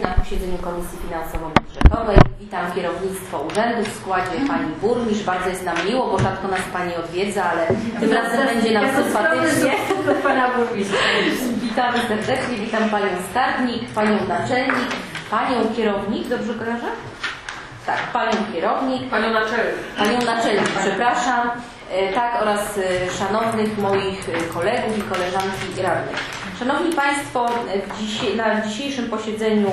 na posiedzeniu Komisji Finansowo-Budżetowej. Witam kierownictwo urzędu w składzie pani burmistrz. Bardzo jest nam miło, bo rzadko nas pani odwiedza, ale tym razem będzie nam sympatycznie. Witamy serdecznie, witam panią skarbnik, panią naczelnik, panią kierownik, dobrze kojarzę? Tak, panią kierownik. Panią naczelnik, przepraszam. Tak, oraz szanownych moich kolegów i koleżanki radnych. Szanowni Państwo, na dzisiejszym posiedzeniu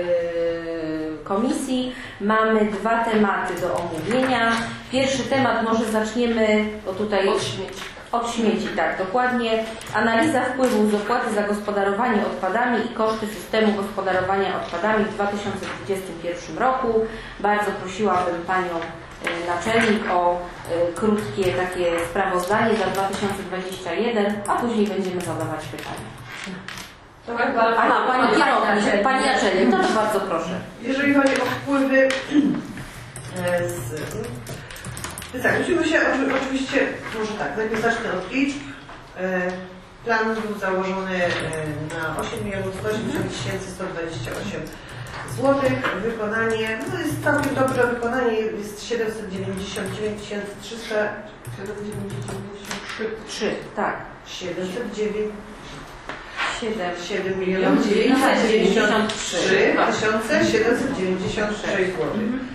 komisji mamy dwa tematy do omówienia. Pierwszy temat, może zaczniemy tutaj od śmieci, tak, dokładnie. Analiza wpływu z opłaty za gospodarowanie odpadami i koszty systemu gospodarowania odpadami w 2021 roku. Bardzo prosiłabym panią naczelnik o krótkie takie sprawozdanie za 2021, a później będziemy zadawać pytania. Aha, pani kierownik, pani naczelnik, to bardzo proszę. Jeżeli chodzi o wpływy tak, musimy się oczywiście, może tak, najpierw zacznę od liczb. Plan był założony na 8 180 128 zł. Wykonanie, no jest całkiem dobre wykonanie, jest 799 393, tak. 7 milionów 993 796 zł.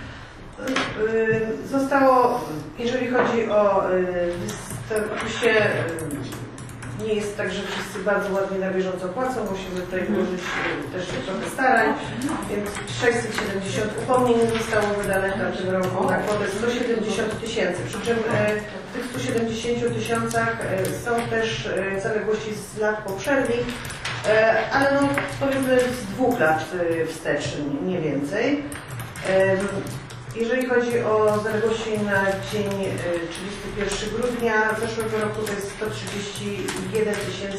Zostało, jeżeli chodzi o, to oczywiście nie jest tak, że wszyscy bardzo ładnie na bieżąco płacą, musimy tutaj włożyć też trochę starań, więc 670 upomnień zostało wydane w tamtym roku na kwotę 170 000, przy czym w tych 170 000 są też zaległości z lat poprzednich, ale no powiedzmy z 2 lat wstecz, nie więcej. Jeżeli chodzi o zaległości na dzień 31 grudnia zeszłego roku, to jest 131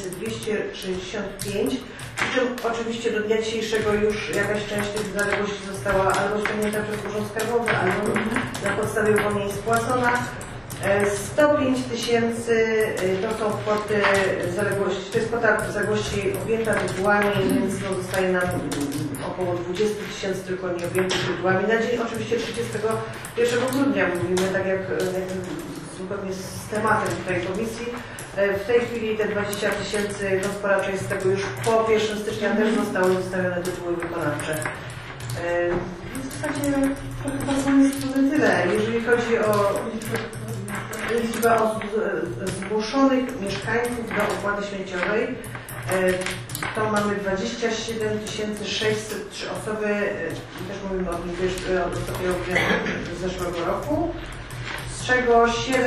265, przy czym oczywiście do dnia dzisiejszego już jakaś część tych zaległości została albo ściągnięta przez Urząd Skarbowy, albo na podstawie upomnień spłacona. 105 000 to są kwoty zaległości, to jest kwota zaległości objęta tytułami, więc no zostaje nam około 20 000 tylko nie objętych tytułami. Na dzień oczywiście 31 grudnia mówimy, tak jak zupełnie z tematem tej komisji. W tej chwili te 20 000, no spora część z tego już po 1 stycznia też zostały wystawione tytuły wykonawcze. W zasadzie chyba są tyle. Jeżeli chodzi o liczbę osób zgłoszonych mieszkańców do opłaty śmieciowej, to mamy 27 603 osoby, też mówimy o tym od ostatniego dnia z zeszłego roku, z czego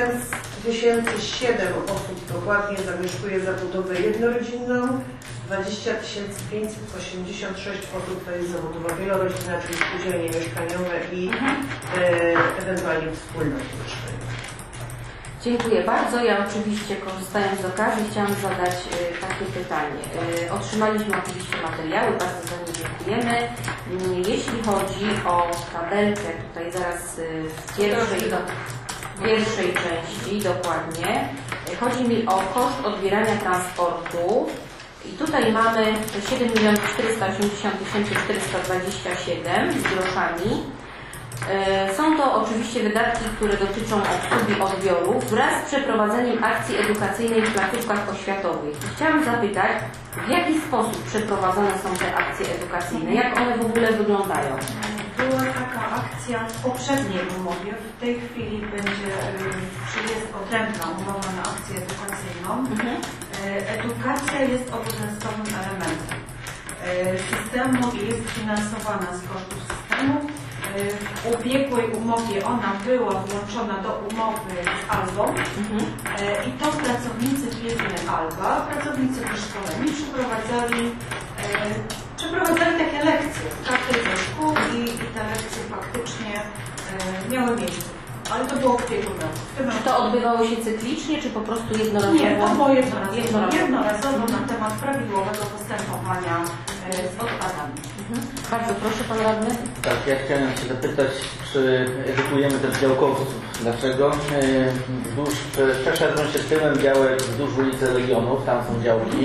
7007 osób dokładnie zamieszkuje zabudowę jednorodzinną, 20 586 osób to jest zabudowa wielorodzinna, czyli spółdzielnie mieszkaniowe i ewentualnie wspólnoty mieszkaniowe. Dziękuję bardzo. Ja oczywiście, korzystając z okazji, chciałam zadać takie pytanie. Otrzymaliśmy oczywiście materiały, bardzo za nie dziękujemy. Jeśli chodzi o tabelkę, tutaj zaraz w pierwszej części dokładnie, chodzi mi o koszt odbierania transportu i tutaj mamy 7 480 427 z groszami. Są to oczywiście wydatki, które dotyczą obsługi odbiorów wraz z przeprowadzeniem akcji edukacyjnej w placówkach oświatowych. Chciałam zapytać, w jaki sposób przeprowadzone są te akcje edukacyjne? Jak one w ogóle wyglądają? Była taka akcja w poprzedniej umowie. W tej chwili jest odrębna umowa na akcję edukacyjną. Edukacja jest obowiązkowym elementem systemu i jest finansowana z kosztów systemu. W ubiegłej umowie ona była włączona do umowy z ALBą i to pracownicy firmy ALBA, pracownicy wyszkoleni przeprowadzali takie lekcje w każdej ze szkół i te lekcje faktycznie miały miejsce. Ale to było w ubiegłym roku. Czy to odbywało się cyklicznie, czy po prostu jednorazowo? Nie, to było jednorazowo na temat prawidłowego postępowania z odpadami. Bardzo proszę, pan radny. Tak, ja chciałem się zapytać, czy edukujemy też działkowców. Dlaczego? Przeszedłem się tyłem działek wzdłuż ulicy Legionów, tam są działki.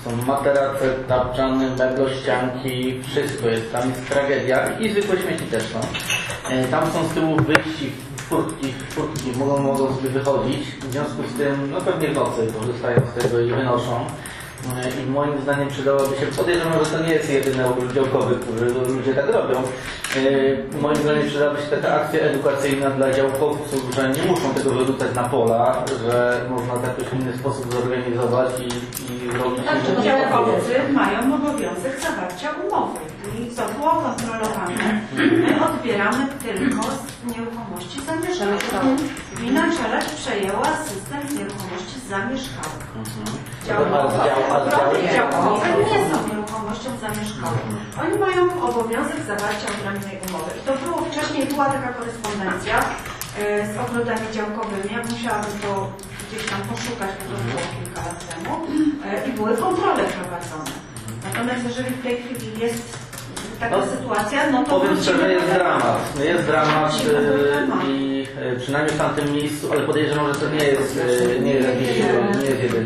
Są materace, tapczany, meglościanki, wszystko jest. Tam jest tragedia i zwykłe śmieci też są. Tam są z tyłu wyjści, furtki mogą sobie wychodzić. W związku z tym, no pewnie w nocy korzystają z tego i wynoszą. I moim zdaniem przydałoby się, podejrzewam, że to nie jest jedyny ogród działkowy, który ludzie tak robią. Moim zdaniem przydałaby się taka akcja edukacyjna dla działkowców, że nie muszą tego wyrzucać na pola, że można w jakiś inny sposób zorganizować i zrobić. Znaczy, działkowcy mają obowiązek zawarcia umowy i co było kontrolowane. My odbieramy tylko z nieruchomości zamieszkałych. Gmina Czeladź przejęła system nieruchomości zamieszkałych. Działkowe nie są nieruchomością zamieszkałą. Oni mają obowiązek zawarcia odrębnej umowy. I to było wcześniej, była taka korespondencja z ogrodami działkowymi. Ja musiałabym to gdzieś tam poszukać, bo to było kilka lat temu. I były kontrole prowadzone. Natomiast jeżeli w tej chwili jest taka sytuacja, no to... Powiem szczerze, jest dramat i przynajmniej w tamtym miejscu, ale podejrzewam, że to nie jest jedyne.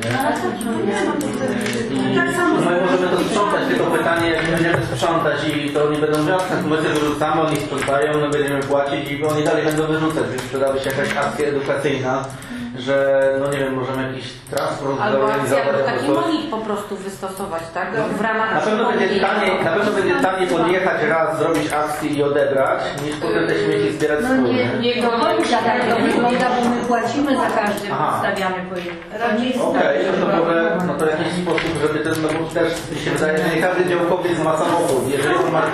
My możemy to sprzątać, tylko pytanie, jak będziemy sprzątać i to oni będą miały, my sobie wyrzucamy, oni sprzątają, my będziemy płacić i oni dalej będą wyrzucać, więc przydałaby się jakaś akcja edukacyjna, że no nie wiem, możemy jakiś transport zorganizować. Albo taki monit po prostu wystosować, tak? W ramach na pewno będzie taniej podjechać raz, zrobić akcję i odebrać, niż potem te śmieci zbierać wspólnie. Nie do końca tak to wygląda, bo my płacimy za każdy podstawiany pojemnik. Okej, no to w jakiś sposób, żeby ten, no bo też mi się wydaje, że nie każdy działkowiec ma samochód. Jeżeli on ma...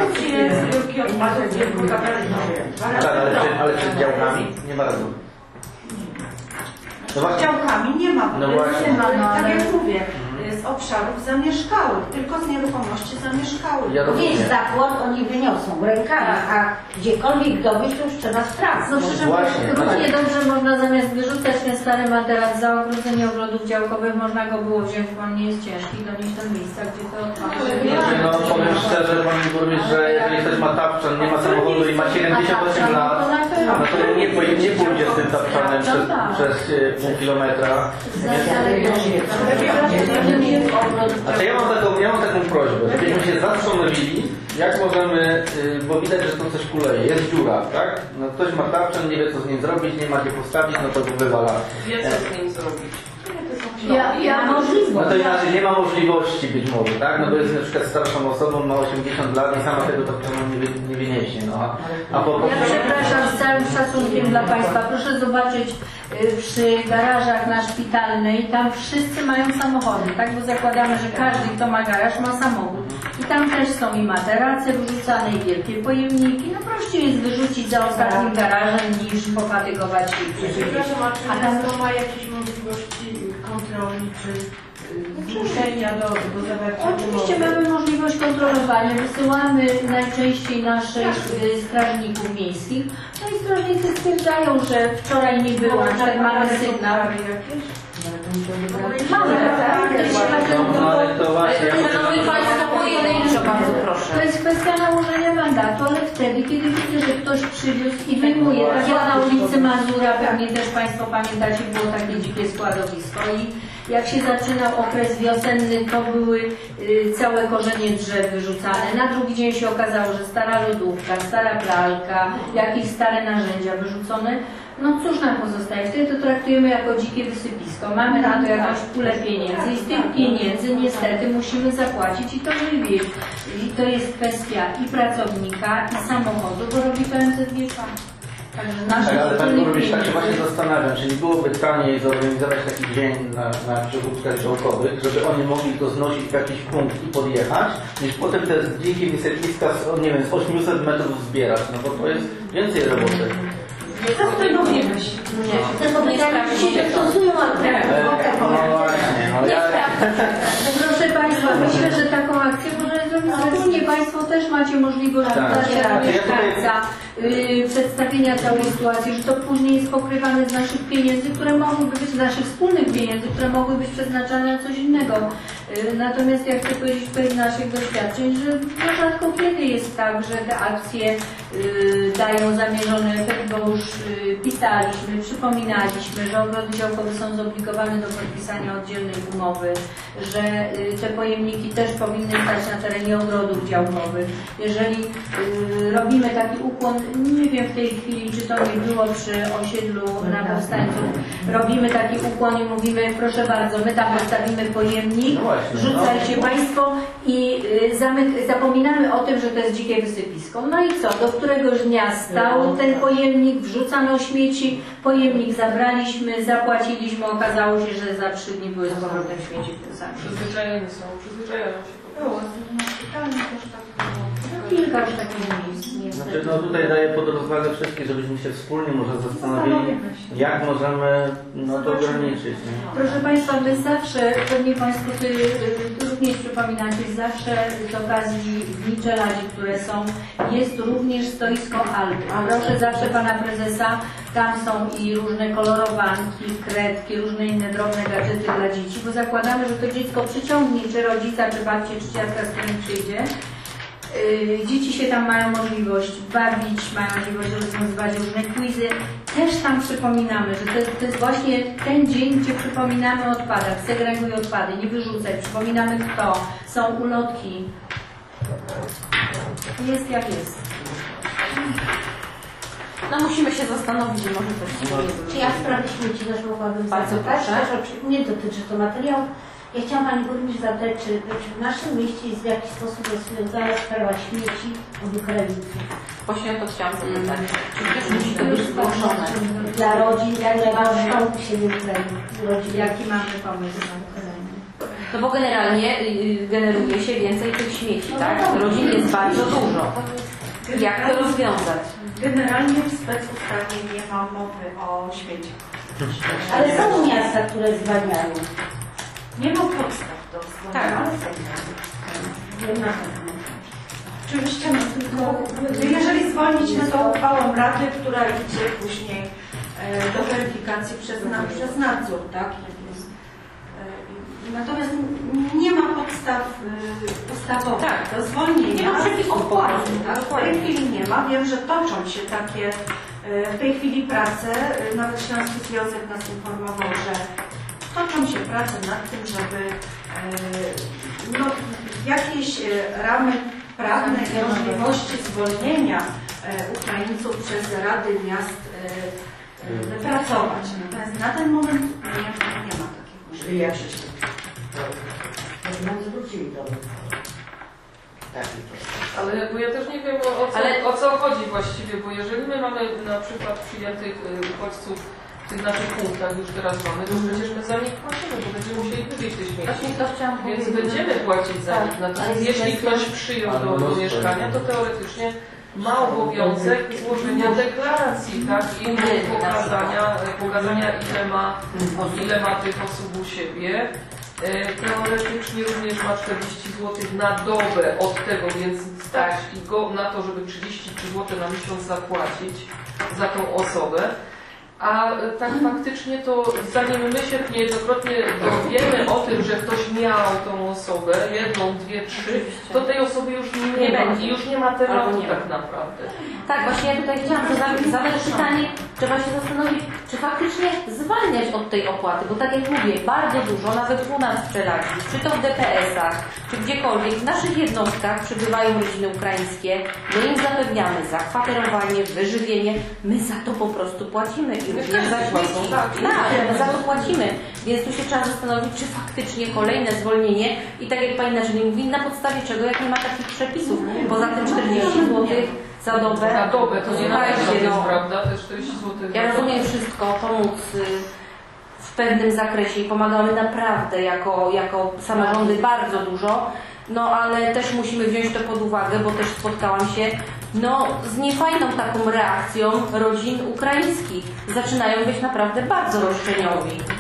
Tak, ale przed działkami nie ma razu. Z działkami nie ma, no właśnie. Nie ma, tak jak mówię, z obszarów zamieszkałych, tylko z nieruchomości zamieszkałych. Ja Gdzieś zakład oni wyniosą rękami, a gdziekolwiek dowieść, to już trzeba sprawdzić. No właśnie. Równie dobrze można zamiast wyrzucać ten stary materac za ogrodzenie ogrodów działkowych, można go było wziąć, bo on nie jest ciężki, donieść do miejsca, gdzie to no powiem szczerze, Pani Burmistrz, że jeżeli ktoś ma tapczan, nie ma samochodu i ma 78 lat, no to nie pójdzie z tym tapczanem przez pół kilometra. Znaczy ja mam taką prośbę, żebyśmy się zastanowili, jak możemy, bo widać, że to coś kuleje, jest dziura, tak? No ktoś ma tapczan, nie wie co z nim zrobić, nie ma gdzie postawić, no to go wywala. Wie co z nim zrobić. No to inaczej nie ma możliwości być może, tak? No bo jest na przykład starszą osobą, ma 80 lat i sama tego tapczanu nie wyniesie, no. Ja przepraszam, z całym szacunkiem dla Państwa, proszę zobaczyć przy garażach na Szpitalnej, tam wszyscy mają samochody, tak? Bo zakładamy, że każdy, kto ma garaż, ma samochód. I tam też są i materace wyrzucane, i wielkie pojemniki. No prościej jest wyrzucić za ostatnim garażem, niż pofatygować się. Przepraszam, a czy miasto ma jakieś możliwości kontroli, czy zmuszenia do zawarcia umowy? Oczywiście mamy możliwość kontrolowania. Wysyłamy najczęściej naszych strażników miejskich. No i strażnicy stwierdzają, że wczoraj nie było, że mamy sygnał. Mamy, Szanowni Państwo, pojedynczo, bardzo proszę. To jest kwestia nałożenia mandatu, ale wtedy, kiedy widzę, że ktoś przywiózł i wyjmuje. Tak jak na ulicy Mazura, pewnie też Państwo pamiętacie, było takie dzikie składowisko i jak się zaczynał okres wiosenny, to były całe korzenie drzew wyrzucane. Na drugi dzień się okazało, że stara lodówka, stara pralka, jakieś stare narzędzia wyrzucone. No cóż nam pozostaje? Wtedy to traktujemy jako dzikie wysypisko. Mamy na to jakąś pulę pieniędzy i z tych pieniędzy niestety musimy zapłacić i to wywieźć. I to jest kwestia i pracownika, i samochodu, bo robi to MZGK. Tak, ale Pani Burmistrz, tak się właśnie zastanawiam, czy nie byłoby taniej zorganizować taki dzień na przywódzkach działkowych, żeby oni mogli to znosić w jakiś punkt i podjechać, niż potem te dzikie wysypiska nie wiem, z 800 metrów zbierać, no bo to jest więcej roboty. Co z tego wiemy? Te pytania się stosują, Proszę Państwa, myślę, że taką akcję można zrobić wspólnie. Państwo też macie możliwość dotarcia do mieszkańca. przedstawienia całej sytuacji, że to później jest pokrywane z naszych pieniędzy, które mogłyby być, z naszych wspólnych pieniędzy, które mogły być przeznaczane na coś innego. Natomiast ja chcę powiedzieć tutaj z naszych doświadczeń, że rzadko kiedy jest tak, że te akcje dają zamierzony efekt, bo już pisaliśmy, przypominaliśmy, że ogrody działkowe są zobligowane do podpisania oddzielnej umowy, że te pojemniki też powinny stać na terenie ogrodów działkowych. Jeżeli robimy taki ukłon, nie wiem w tej chwili, czy to nie było przy osiedlu na Powstańców, robimy taki ukłon i mówimy, proszę bardzo, my tam postawimy pojemnik, rzucajcie Państwo i zapominamy o tym, że to jest dzikie wysypisko. No i co? Do któregoś dnia stał ten pojemnik, wrzucano śmieci, pojemnik zabraliśmy, zapłaciliśmy, okazało się, że za 3 dni były z powrotem śmieci w tym samym. Przyzwyczajeni są, przyzwyczajają się. Było, szpitalnie też tak było. Kilka już takich miejsc. Znaczy, no tutaj daję pod rozwagę wszystkich, żebyśmy się wspólnie może zastanowili, jak możemy to ograniczyć. Nie? Proszę Państwa, my zawsze, pewnie Państwo również przypominacie, zawsze z okazji Dni Czeladzi, które są, jest również stoisko Alby. Proszę zawsze Pana Prezesa, tam są i różne kolorowanki, kredki, różne inne drobne gadżety dla dzieci, bo zakładamy, że to dziecko przyciągnie czy rodzica, czy babcię, czy dziadka, z którym przyjdzie. Dzieci się tam mają możliwość bawić, mają możliwość rozwiązywać różne quizy. Też tam przypominamy, że to jest właśnie ten dzień, gdzie przypominamy o odpadach, segreguj odpady, nie wyrzucaj, przypominamy kto, są ulotki. Jest jak jest. No musimy się zastanowić, że może coś się Czy ja w sprawie śmieci też mogłabym Bardzo zapytać? proszę. Też nie dotyczy to materiału. Ja chciałam Pani Burmistrz zapytać, czy w naszym mieście jest w jakiś sposób rozwiązana sprawa śmieci od Ukraińców? Właśnie o to chciałam zapytać. Czy też musi to być zgłoszone? Dla rodzin, które mają u siebie rodzin. Jaki mamy pomysł na Ukrainę? No bo generalnie generuje się więcej tych śmieci, tak? Rodzin jest bardzo dużo. Jak to rozwiązać? Generalnie w specustawie nie ma mowy o śmieciach. Ale są miasta, które zwalniają. Nie ma podstaw do zwolnienia. Tak. Nie ma. Oczywiście, no, tylko jeżeli zwolnić, no to uchwałą Rady, która idzie później do weryfikacji przez nadzór, tak? Natomiast nie ma podstaw ustawowych do zwolnienia. Nie ma przepisów opłaty, tak? W tej chwili nie ma. Wiem, że toczą się takie w tej chwili prace. Nawet Śląski Związek nas informował, że toczą się prace nad tym, żeby jakieś ramy prawne i możliwości zwolnienia Ukraińców przez Rady Miast wypracować. Natomiast na ten moment nie ma takiej możliwości. Ale jakby ja też nie wiem o co chodzi właściwie, bo jeżeli my mamy na przykład przyjętych uchodźców w tych naszych punktach, już teraz mamy, to przecież my za nich płacimy, bo będziemy musieli wywieźć te śmieci. Właśnie to chciałam Więc powiedzieć. będziemy płacić za nich. Natomiast jeśli ktoś przyjął do mieszkania, to teoretycznie ma obowiązek złożenia deklaracji, tak? I pokazania ile ma tych osób u siebie. Teoretycznie również ma 40 zł na dobę od tego, więc stać go na to, żeby 33 zł na miesiąc zapłacić za tą osobę. A tak faktycznie to zanim my się niejednokrotnie dowiemy o tym, że ktoś miał tą osobę, 1, 2, 3, to tej osoby już nie będzie, już nie ma tematu tak naprawdę. Tak, właśnie ja tutaj chciałam zadać pytanie, trzeba się zastanowić, czy faktycznie zwalniać od tej opłaty, bo tak jak mówię, bardzo dużo, nawet u nas w Czeladzi, czy to w DPS-ach, czy gdziekolwiek, w naszych jednostkach przybywają rodziny ukraińskie, my im zapewniamy zakwaterowanie, wyżywienie, my za to po prostu płacimy i również za śmieci. Tak, my za to płacimy, więc tu się trzeba zastanowić, czy faktycznie kolejne zwolnienie i tak jak Pani Narzędzie mówi, na podstawie czego, jak nie ma takich przepisów, poza tym 40 zł za dobę. Na dobę, to nie na pewno jest, prawda? Te 40 zł. Ja rozumiem wszystko, pomóc w pewnym zakresie i pomagamy naprawdę jako samorządy bardzo dużo, no ale też musimy wziąć to pod uwagę, bo też spotkałam się z niefajną taką reakcją rodzin ukraińskich. Zaczynają być naprawdę bardzo roszczeniowi.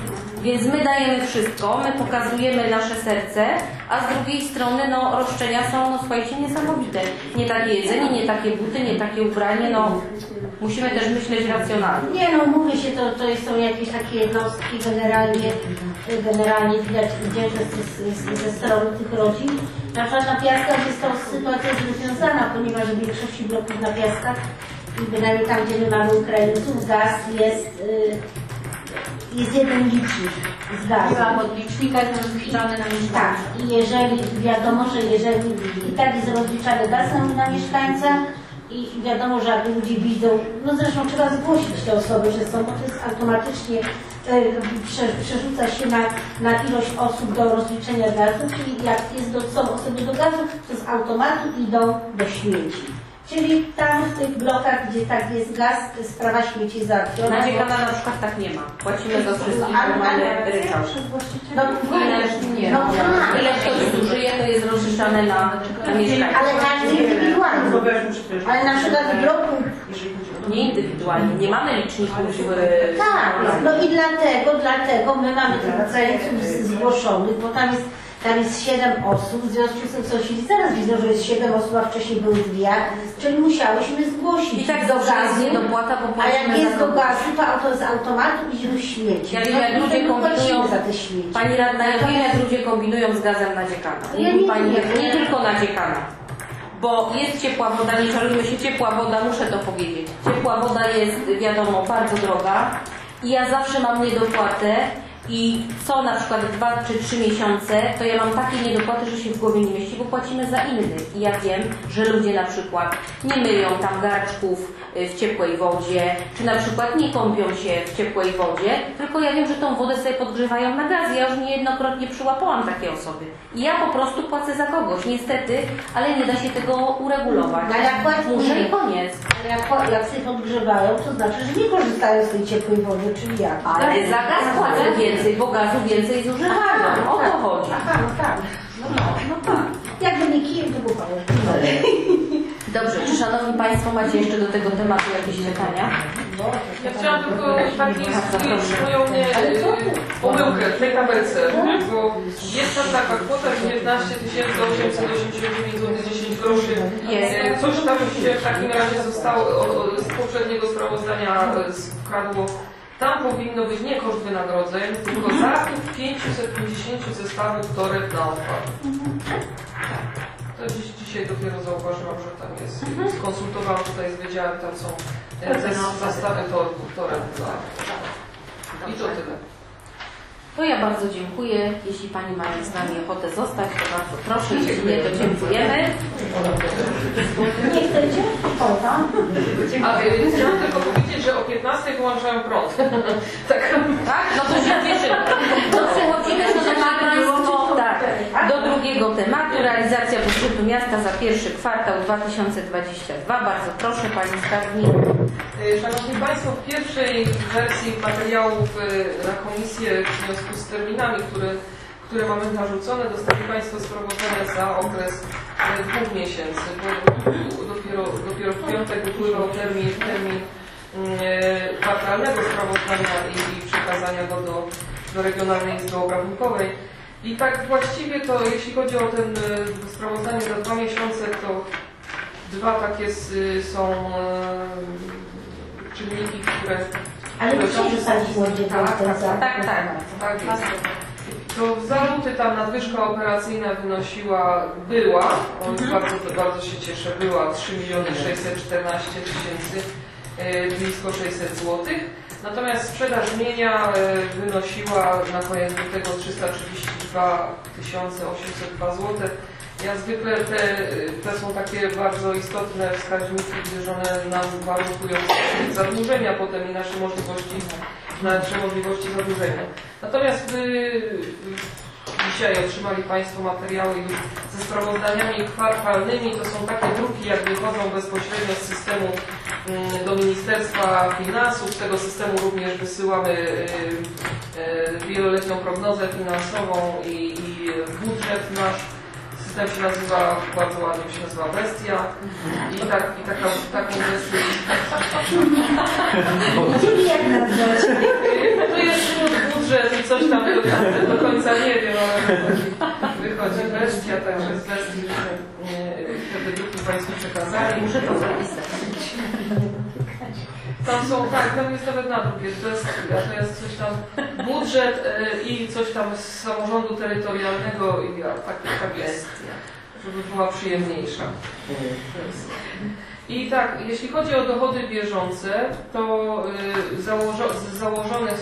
Więc my dajemy wszystko, my pokazujemy nasze serce, a z drugiej strony no, roszczenia są, no słuchajcie, niesamowite. Nie takie jedzenie, nie takie buty, nie takie ubranie, no musimy też myśleć racjonalnie. Nie no, mówię się, to są jakieś takie jednostki, generalnie widać ze strony tych rodzin. Na przykład na Piaskach jest to sytuacja rozwiązana, ponieważ w większości bloków na Piaskach, i bynajmniej tam, gdzie my mamy Ukraińców, gaz jest jeden licznik z gazu. Od licznika jest rozliczany na mieszkańca. Tak, i jeżeli wiadomo, że jeżeli i tak jest rozliczany gaz na mieszkańca i wiadomo, że jak ludzie widzą, no zresztą trzeba zgłosić te osoby, że są, bo to jest automatycznie przerzuca się na ilość osób do rozliczenia gazu, czyli jak są osoby do gazu, to z automatu idą do śmieci. Czyli tam w tych blokach, gdzie tak jest gaz, sprawa śmieci jest załatwiona. Na Dziekana na przykład tak nie ma. Płacimy za wszystkich, bo mamy ryczałt. Ile ktoś zużyje, to jest rozliczane na mieszkańców. Ale każdy indywidualnie. Ale na przykład w bloku... Nie indywidualnie, nie mamy liczników. Tak, no i dlatego my mamy tych Ukraińców zgłoszonych, bo tam jest 7 osób, w związku z tym sąsiedzi zaraz widzą, że jest 7 osób, a wcześniej były 2, czyli musiałyśmy zgłosić I tak do zawsze gazu, jest dopłata, bo a jak płacimy jest za do gazu, to auto z automatu idzie do śmieci. Ja wiem, jak ludzie kombinują za te śmieci. Pani radna, ja wiem, jak ludzie kombinują z gazem na Dziekana. Ja nie Pani, wiem. nie tylko na Dziekana. Bo jest ciepła woda, nie czarujmy się, ciepła woda, muszę to powiedzieć. Ciepła woda jest, wiadomo, bardzo droga i ja zawsze mam niedopłatę i co na przykład 2 czy 3 miesiące, to ja mam takie niedopłaty, że się w głowie nie mieści, bo płacimy za innych. I ja wiem, że ludzie na przykład nie myją tam garczków w ciepłej wodzie, czy na przykład nie kąpią się w ciepłej wodzie, tylko ja wiem, że tą wodę sobie podgrzewają na gaz. Ja już niejednokrotnie przyłapałam takie osoby. I ja po prostu płacę za kogoś, niestety, ale nie da się tego uregulować. Ale jak płacą, Muszę i koniec. ale jak sobie podgrzewają, to znaczy, że nie korzystają z tej ciepłej wody, czyli jak? Ale za gaz płacę więcej, bo gazu więcej zużywają. O to chodzi. Aha, no tak. No tak. Jakby nie kijem, to było Dobrze, czy szanowni Państwo macie jeszcze do tego tematu jakieś pytania? Ja chciałam tylko tak nie skrzyżują mnie pomyłkę w tej tabelce, bo jest tam taka kwota 19 889 zł 10 groszy. Coś tam się w takim razie zostało z poprzedniego sprawozdania skradło. Tam powinno być nie koszt wynagrodzeń, tylko zakup 550 zestawów toreb na odpad. To dzisiaj dopiero zauważyłam, że tam jest. Skonsultowałam tutaj z wydziałem, tam są zestawy toreb dla... I to tyle. To ja bardzo dziękuję. Jeśli Pani ma z nami ochotę zostać, to bardzo proszę. Jeśli nie, to dziękujemy. Nie chcecie? A chciałam tylko powiedzieć, że o 15 wyłączają prąd. Tak? No to się cieszymy. To przechodzimy, szanowni Państwo, do drugiego tematu. Realizacja budżetu miasta za pierwszy kwartał 2022. Bardzo proszę Pani Skarbnik. Szanowni Państwo, w pierwszej wersji materiałów na komisję w związku z terminami, które mamy narzucone, dostali Państwo sprawozdania za okres 2 miesięcy, bo dopiero w piątek upływał termin kwartalnego sprawozdania i przekazania go do Regionalnej Izby Obrachunkowej. I tak właściwie to, jeśli chodzi o ten sprawozdanie za 2 miesiące, to 2 takie są czynniki, które... Ale dzisiaj rzucaliśmy Tak jest. To za luty tam nadwyżka operacyjna była, bardzo się cieszę, była 3 614 000, blisko 600 zł. Natomiast sprzedaż mienia wynosiła na koniec lutego 332 802 zł. Ja zwykle te są takie bardzo istotne wskaźniki, gdyż one nam warunkują zadłużenia potem i nasze możliwości zadłużenia. Natomiast dzisiaj otrzymali Państwo materiały ze sprawozdaniami kwartalnymi. To są takie druki, jak wychodzą bezpośrednio z systemu do Ministerstwa Finansów. Z tego systemu również wysyłamy wieloletnią prognozę finansową i budżet nasz. System się nazywa, bardzo ładnie się nazywa Bestia i taką wersję. Czyli jak nazwać? To jest budżet i coś tam do końca nie wiem, ale wychodzi bestia, także z bestii te wydruki Państwu przekazali. Muszę to zapisać. Tam są, tak, tam jest nawet nadruk, jest bestia, to jest coś tam, budżet i coś tam z samorządu terytorialnego i tak jest, żeby była przyjemniejsza. I tak, jeśli chodzi o dochody bieżące, to założone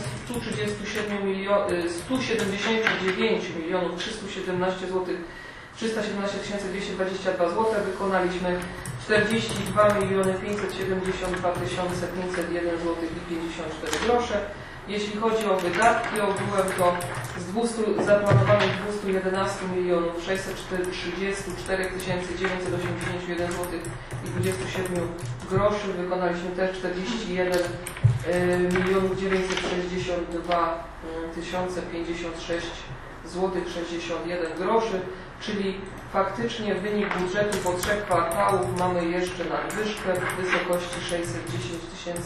179 milionów 317 zł 317 222 zł wykonaliśmy 42 miliony 572 501 zł i 54 grosze. Jeśli chodzi o wydatki, ogółem to z zaplanowanych 211 milionów 634 981 zł i 27 groszy wykonaliśmy też 41 milionów 962 056 zł 61 groszy, czyli faktycznie wynik budżetu po 3 kwartałów mamy jeszcze nadwyżkę w wysokości 610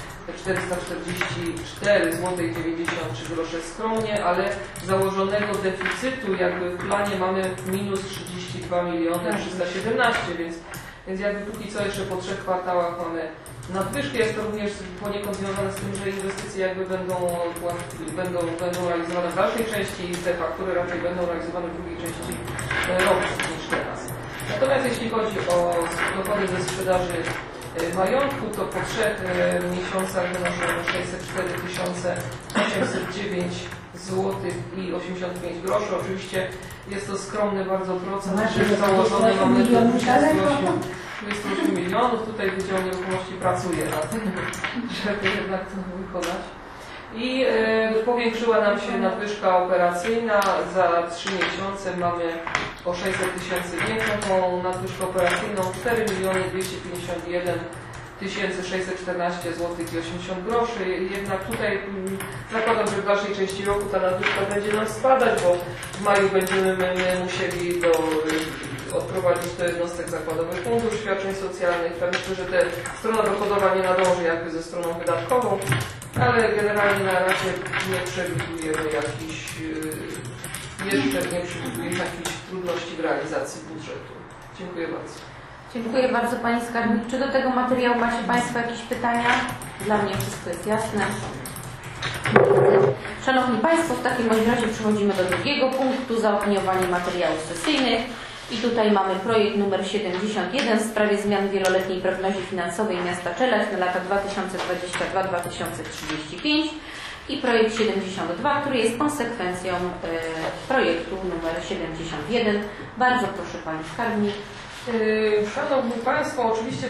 444 zł 93 grosze skromnie, ale założonego deficytu jakby w planie mamy minus 32 miliony 317, więc jakby póki co jeszcze po 3 kwartałach mamy nadwyżkę. Jest to również poniekąd związane z tym, że inwestycje jakby będą realizowane w dalszej części i te faktury raczej będą realizowane w drugiej części roku niż teraz. Natomiast jeśli chodzi o dochody ze sprzedaży majątku, to po 3 miesiącach wynoszą 604 809 zł i 85 groszy. Oczywiście jest to skromny bardzo procent, że założony mamy 28 milionów. Tutaj Wydział Nieruchomości pracuje na tym, żeby jednak to wykonać. I powiększyła nam się nadwyżka operacyjna. Za 3 miesiące mamy o 600 000 większą tą nadwyżkę operacyjną, 4 251 614 zł i 80 groszy. Jednak tutaj zakładam, że w dalszej części roku ta nadwyżka będzie nam spadać, bo w maju będziemy musieli odprowadzić do jednostek zakładowych fundusz świadczeń socjalnych. Ja myślę, że strona dochodowa nie nadąży jakby ze stroną wydatkową, ale generalnie na razie nie przewidujemy jakichś trudności w realizacji budżetu. Dziękuję bardzo. Dziękuję bardzo Pani Skarbnik. Czy do tego materiału macie Państwo jakieś pytania? Dla mnie wszystko jest jasne. Szanowni Państwo, w takim razie przechodzimy do drugiego punktu, zaopiniowanie materiałów sesyjnych. I tutaj mamy projekt numer 71 w sprawie zmian wieloletniej prognozy finansowej miasta Czeladź na lata 2022-2035 i projekt 72, który jest konsekwencją projektu numer 71. Bardzo proszę Pani Skarbnik. Szanowni Państwo, oczywiście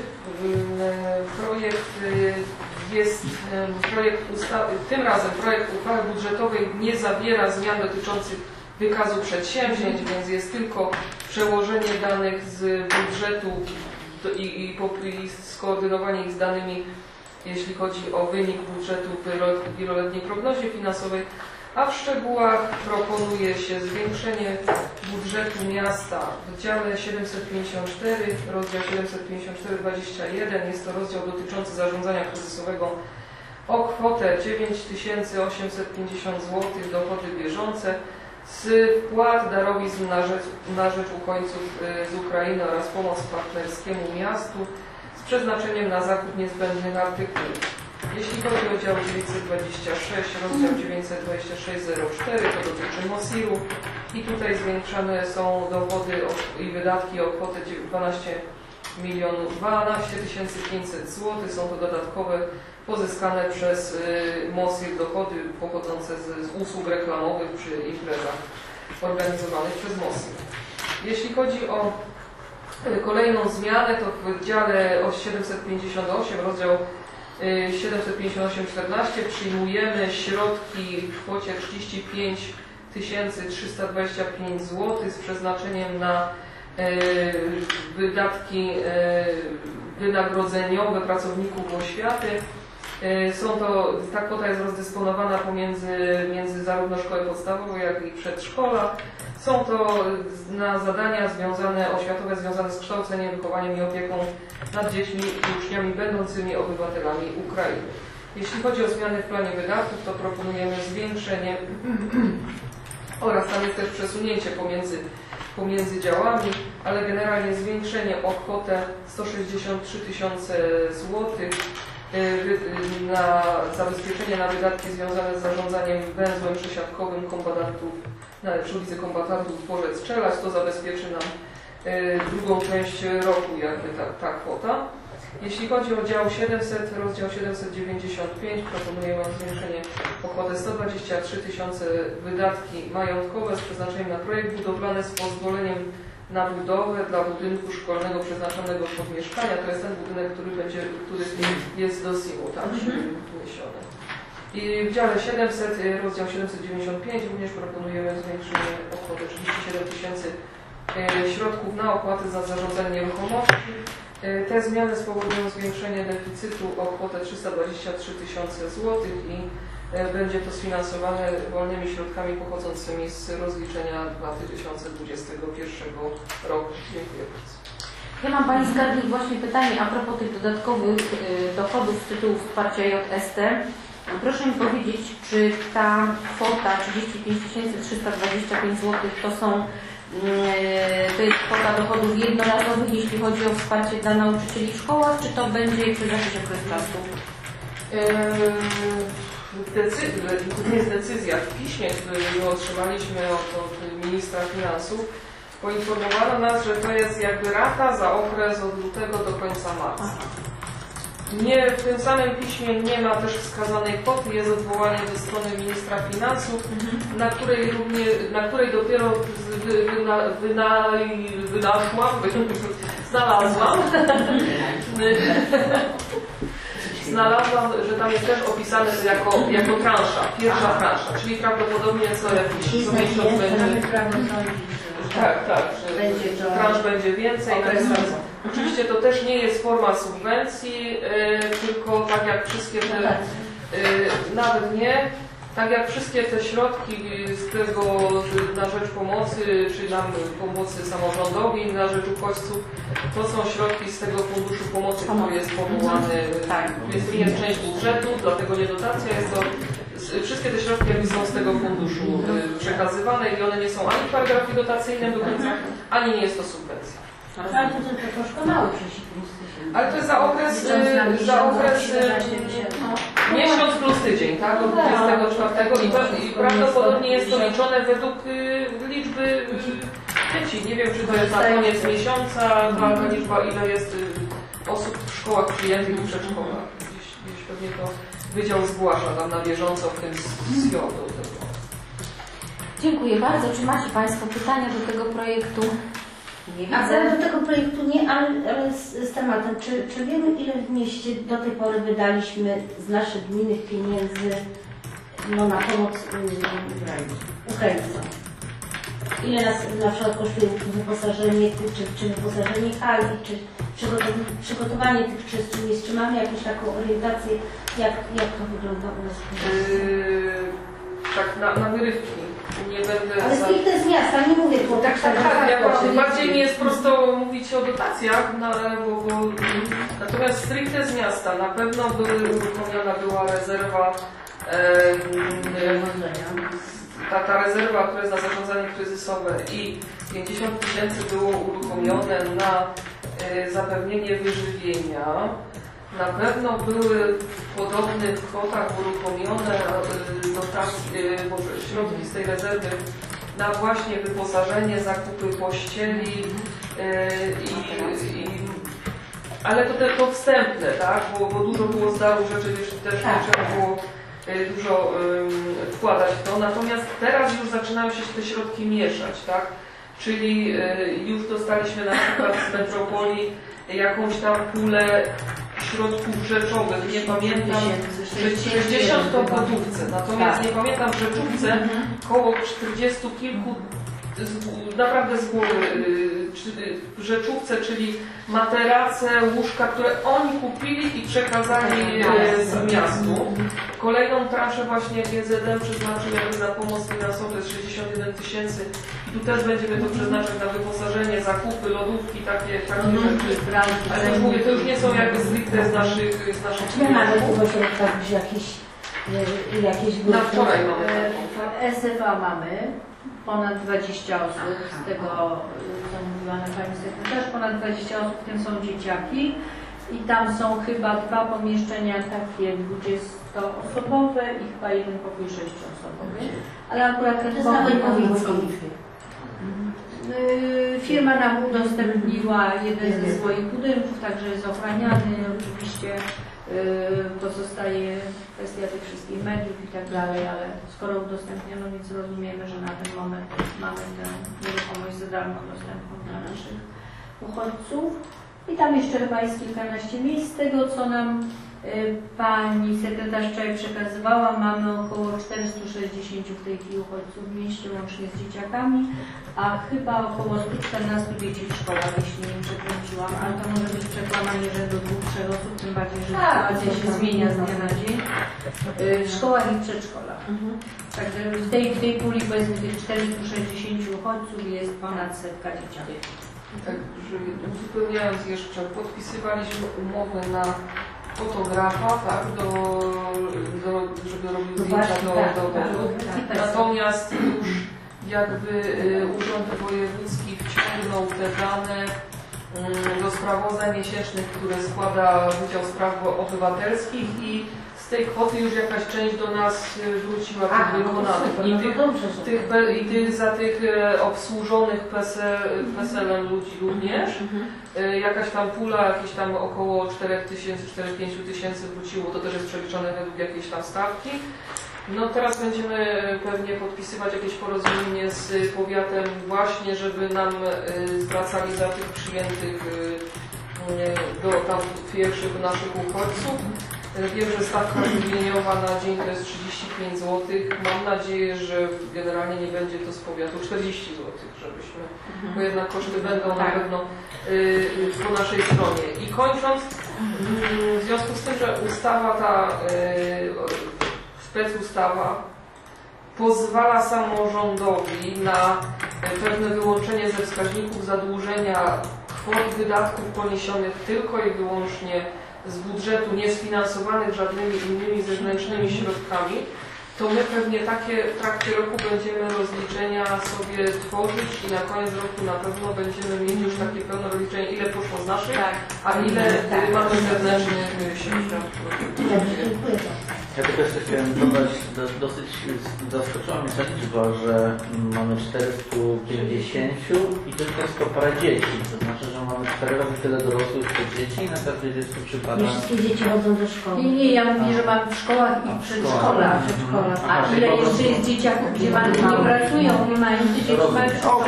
tym razem projekt uchwały budżetowej nie zawiera zmian dotyczących wykazu przedsięwzięć, więc jest tylko przełożenie danych z budżetu i skoordynowanie ich z danymi, jeśli chodzi o wynik budżetu w wieloletniej prognozie finansowej, a w szczegółach proponuje się zwiększenie budżetu miasta w dziale 754, rozdział 754-21, jest to rozdział dotyczący zarządzania kryzysowego, o kwotę 9850 zł dochody bieżące z wpłat darowizn na rzecz uchodźców z Ukrainy oraz pomoc partnerskiemu miastu z przeznaczeniem na zakup niezbędnych artykułów. Jeśli chodzi o dział 926, rozdział 926.04, to dotyczy MOSIR-u i tutaj zwiększane są dochody i wydatki o kwotę 12 500 zł. Są to dodatkowe pozyskane przez MOSIR dochody pochodzące z usług reklamowych przy imprezach organizowanych przez MOSIR. Jeśli chodzi o kolejną zmianę, to w dziale 758, rozdział 758.14 przyjmujemy środki w kwocie 35 325 zł z przeznaczeniem na wydatki wynagrodzeniowe pracowników oświaty. Ta kwota jest rozdysponowana między zarówno szkołę podstawową, jak i przedszkola. Są to na zadania oświatowe związane z kształceniem, wychowaniem i opieką nad dziećmi i uczniami będącymi obywatelami Ukrainy. Jeśli chodzi o zmiany w planie wydatków, to proponujemy zwiększenie oraz tam jest też przesunięcie pomiędzy działami, ale generalnie zwiększenie o kwotę 163 tysiące złotych na zabezpieczenie na wydatki związane z zarządzaniem węzłem przesiadkowym kombatantów przy ulicy Kombatantów Dworzec-Czeladź. To zabezpieczy nam drugą część roku jakby ta kwota. Jeśli chodzi o dział 700, rozdział 795, proponujemy zwiększenie o kwotę 123 tysiące wydatki majątkowe z przeznaczeniem na projekt budowlany z pozwoleniem na budowę dla budynku szkolnego przeznaczonego pod mieszkania. To jest ten budynek, który jest do SIM-u, tak, wniesiony. I w dziale 700, rozdział 795 również proponujemy zwiększenie o kwotę 37 tysięcy środków na opłaty za zarządzanie nieruchomości. Te zmiany spowodują zwiększenie deficytu o kwotę 323 tysiące złotych i będzie to sfinansowane wolnymi środkami pochodzącymi z rozliczenia 2021 roku. Dziękuję bardzo. Ja mam Pani Skarbnik właśnie pytanie a propos tych dodatkowych dochodów z tytułu wsparcia JST. Proszę mi powiedzieć, czy ta kwota 35 325 zł to jest kwota dochodów jednorazowych, jeśli chodzi o wsparcie dla nauczycieli w szkołach, czy to będzie przez jakiś okres czasu? To jest decyzja w piśmie, który otrzymaliśmy od ministra finansów. Poinformowano nas, że to jest jakby rata za okres od lutego do końca marca. Nie, w tym samym piśmie nie ma też wskazanej kwoty, jest odwołanie do strony ministra finansów, na której dopiero znalazłam, że tam jest też opisane to jako transza, pierwsza transza, czyli prawdopodobnie co jakiś miesiąc będzie. Tak, że transz będzie więcej. Oczywiście to też nie jest forma subwencji, tylko tak jak wszystkie te, nawet nie, tak jak wszystkie te środki z tego na rzecz pomocy, czy nam pomocy samorządowi na rzecz uchodźców, to są środki z tego funduszu pomocy, który jest powołany, jest część budżetu, dlatego nie dotacja, jest to wszystkie te środki są z tego funduszu przekazywane i one nie są ani w paragrafie dotacyjnym do końca, ani nie jest to subwencja. Ale to troszkę mało, 30 plus tysięcy. Ale to jest za okres miesiąc plus tydzień, tak? Od 24 i prawdopodobnie jest to liczone według liczby dzieci. Nie wiem, czy to jest na koniec miesiąca, ta liczba, ile jest osób w szkołach przyjętych i przedszkolach. Gdzieś pewnie to Wydział zgłasza tam na bieżąco w tym SIO. Dziękuję bardzo. Czy macie Państwo pytania do tego projektu? Nie widzę. A do tego projektu nie, ale z tematem. Czy wiemy, ile w mieście do tej pory wydaliśmy z naszych gminnych pieniędzy na pomoc Ukraińcom? Ile nas na przykład kosztuje wyposażenie czy wyposażenie hali, czy przygotowanie tych czystych miejsc? Czy mamy jakąś taką orientację, jak to wygląda u nas? Tak, na wyrywki. Nie będę. Ale stricte z miasta, nie mówię tu o tak. Bardziej mi jest prosto mówić o dotacjach, natomiast stricte z miasta na pewno była rezerwa. Ta rezerwa, która jest na zarządzanie kryzysowe i 50 tysięcy było uruchomione na zapewnienie wyżywienia. Na pewno były w podobnych kwotach uruchomione środki z tej rezerwy na właśnie wyposażenie, zakupy pościeli, ale to wstępne, tak? Bo dużo było z daru rzeczy, też trzeba było dużo wkładać w to. Natomiast teraz już zaczynają się te środki mieszać, tak? Czyli już dostaliśmy na przykład z metropolii jakąś tam pulę środków rzeczowych. Nie pamiętam, że 60 to w gotówce, natomiast nie pamiętam w rzeczówce koło 40 kilku, naprawdę z głowy, w rzeczówce, czyli materace, łóżka, które oni kupili i przekazali z miastu. Kolejną transzę właśnie GZM przeznaczył jakby na pomoc finansową, to jest 61 tysięcy. I tu też będziemy to przeznaczać na wyposażenie, zakupy, lodówki, takie rzeczy. Ale to mówię, to już nie są jakby stricte z naszych Nie mamy tego środka, jakieś grupy. Na wczoraj mamy. SFA mamy ponad 20 osób, z tego co mówiła na Pani Sekretarz, ponad 20 osób, w tym są dzieciaki. I tam są chyba 2 pomieszczenia takie 20-osobowe i chyba jeden pokój 6-osobowy. Ale akurat ten pokój firma nam udostępniła jeden ze swoich budynków, także jest ochraniany. Oczywiście pozostaje kwestia tych wszystkich mediów i tak dalej, ale skoro udostępniono, więc rozumiemy, że na ten moment mamy tę nieruchomość za darmo dostępną dla naszych uchodźców. I tam jeszcze chyba jest kilkanaście miejsc. Z tego, co nam Pani Sekretarz wczoraj przekazywała, mamy około 460 w tej chwili uchodźców w mieście, łącznie z dzieciakami, a chyba około 114 dzieci w szkołach, jeśli nie przekręciłam, ale to może być przekłamanie, że do 2-3 osób, tym bardziej, że sytuacja się zmienia z dnia na dzień. W szkołach i przedszkolach. Także w tej puli, powiedzmy, tych 460 uchodźców jest ponad 100 dzieciaków. Tak, uzupełniając jeszcze, podpisywaliśmy umowy na fotografa, tak, żeby robił zdjęcia do dowodów. Natomiast już jakby Urząd Wojewódzki wciągnął te dane do sprawozdań miesięcznych, które składa Wydział Spraw Obywatelskich i z tej kwoty już jakaś część do nas wróciła tych wykonanych. I tych za tych obsłużonych PESEL-em ludzi również. Jakaś tam pula, jakieś tam około 4 tysięcy, 4-5 tysięcy wróciło, to też jest przeliczone według jakiejś tam stawki. No teraz będziemy pewnie podpisywać jakieś porozumienie z powiatem właśnie, żeby nam zwracali za tych przyjętych do tam pierwszych naszych uchodźców. Wiem, że stawka wymieniowa na dzień to jest 35 zł. Mam nadzieję, że generalnie nie będzie to z powiatu 40 zł, żebyśmy, bo jednak koszty będą na pewno po naszej stronie. I kończąc, w związku z tym, że ustawa ta, specustawa pozwala samorządowi na pewne wyłączenie ze wskaźników zadłużenia kwot wydatków poniesionych tylko i wyłącznie z budżetu, niesfinansowanych żadnymi innymi zewnętrznymi środkami, to my pewnie takie w trakcie roku będziemy rozliczenia sobie tworzyć i na koniec roku na pewno będziemy mieć już takie pełne rozliczenie, ile poszło z naszych, a ile mamy zewnętrznych środków. Ja tylko jeszcze chciałem dodać, dosyć zaskoczyła mnie ta liczba, że mamy 450 i tylko jest to parę dzieci. To znaczy, że mamy 4 razy tyle dorosłych co dzieci i na każdej dziecku przypada... Wszystkie dzieci chodzą do szkoły. Nie, ja mówię, że mamy w szkołach i przedszkolach. A ile jeszcze jest dzieciaków, gdzie mamy nie pracują, nie mają dzieci, mają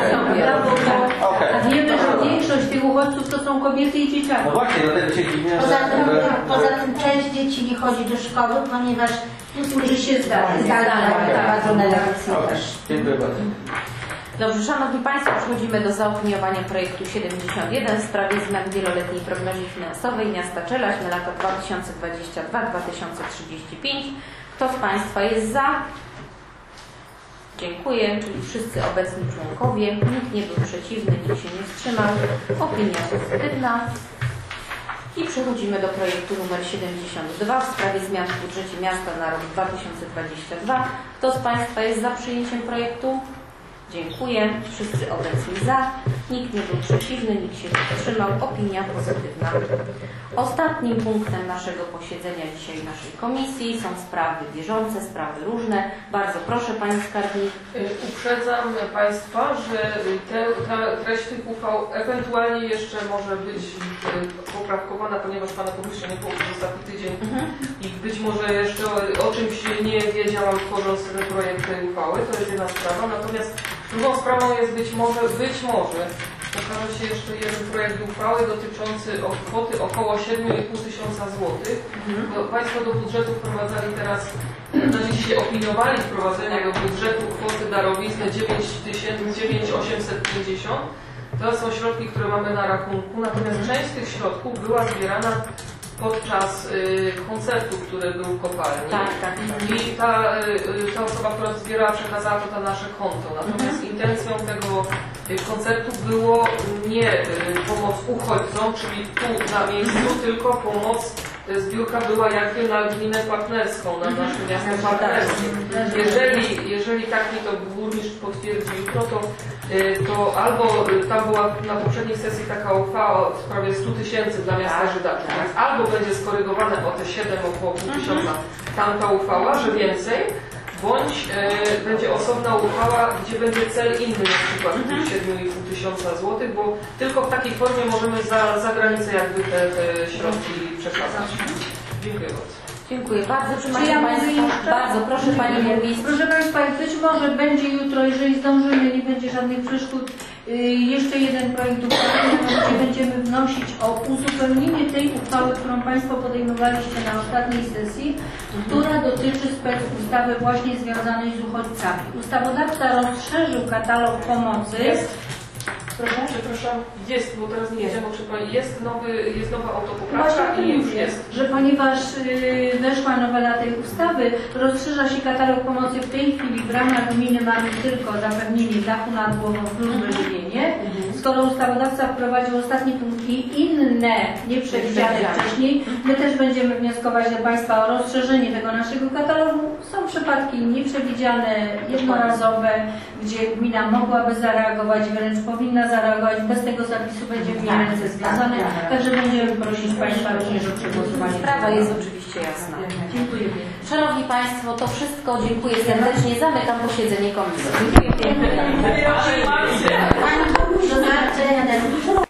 a wiemy, że większość tych uchodźców to są kobiety i dzieciaki. No właśnie, dlatego się dziwnie, Poza tym część dzieci nie chodzi do szkoły, ponieważ Którzy się zdalnie prowadzone lekcje też. Dziękuję bardzo. Dobrze, Szanowni Państwo, przechodzimy do zaopiniowania projektu 71 w sprawie zmian w wieloletniej prognozie finansowej miasta Czelaś na lata 2022-2035. Kto z Państwa jest za? Dziękuję, czyli wszyscy obecni członkowie. Nikt nie był przeciwny, nikt się nie wstrzymał. Opinia pozytywna. I przechodzimy do projektu numer 72 w sprawie zmian w budżecie miasta na rok 2022. Kto z Państwa jest za przyjęciem projektu? Dziękuję. Wszyscy obecni za. Nikt nie był przeciwny, nikt się nie wstrzymał. Opinia pozytywna. Ostatnim punktem naszego posiedzenia dzisiaj naszej komisji są sprawy bieżące, sprawy różne. Bardzo proszę Pani Skarbnik. Uprzedzam Państwa, że treść tych uchwał ewentualnie jeszcze może być poprawkowana, ponieważ Pana Burmistrza nie było przez ostatni tydzień i być może jeszcze o czymś nie wiedziałam, tworząc ten projekt tej uchwały. To jest jedna sprawa. Natomiast drugą sprawą jest być może pokaże się jeszcze jeden projekt uchwały dotyczący kwoty około 7,5 tysiąca złotych. Państwo do budżetu wprowadzali teraz, się opiniowali wprowadzenia do budżetu kwoty darowizny 9,850. To są środki, które mamy na rachunku, natomiast część z tych środków była zbierana podczas koncertu, który był w kopalni. Tak, tak. I ta osoba, która zbierała, przekazała to na nasze konto. Natomiast intencją tego koncertu było nie pomoc uchodźcom, czyli tu na miejscu, tylko pomoc. Zbiórka była jakby na gminę partnerską, na nasze miasto partnerskie. Jeżeli tak mi to burmistrz potwierdzi jutro, to albo tam była na poprzedniej sesji taka uchwała w sprawie 100 000 dla miasta Żydaczów, więc albo będzie skorygowane o te 7,5 tysiąca tamta uchwała, że więcej, bądź będzie osobna uchwała, gdzie będzie cel inny, na przykład 7,5 tysiąca złotych, bo tylko w takiej formie możemy za granicę jakby te środki przekazać. Dziękuję bardzo. Dziękuję bardzo. Czy Czy macie ja mogę Państwo? jeszcze? Bardzo proszę Pani Burmistrz. Proszę Państwa, być może będzie jutro, jeżeli zdążymy, nie będzie żadnych przeszkód, jeszcze jeden projekt uchwały, gdzie będziemy wnosić o uzupełnienie tej uchwały, którą Państwo podejmowaliście na ostatniej sesji, która dotyczy specustawy właśnie związanej z uchodźcami. Ustawodawca rozszerzył katalog pomocy. Proszę? Przepraszam, jest, bo teraz nie wiedziałam, czy Pani jest nowa autopoprawka Właśnie i już mówię, jest. że ponieważ weszła nowela tej ustawy, rozszerza się katalog pomocy. W tej chwili w ramach gminy mamy tylko zapewnienie dachu nad głową plus wyżywienie. Skoro ustawodawca wprowadził ostatni punkt i inne nieprzewidziane wcześniej, my też będziemy wnioskować do Państwa o rozszerzenie tego naszego katalogu. Są przypadki nieprzewidziane, jednorazowe, gdzie gmina mogłaby zareagować, wręcz powinna zareagować. Bez tego zapisu będzie w ręce związane. Także będziemy prosić Państwa również o przegłosowanie. Sprawa jest oczywiście jasna. Dziękuję. Szanowni Państwo, to wszystko. Dziękuję serdecznie. Zamykam posiedzenie komisji. Dziękuję pięknie. Pani burmistrz,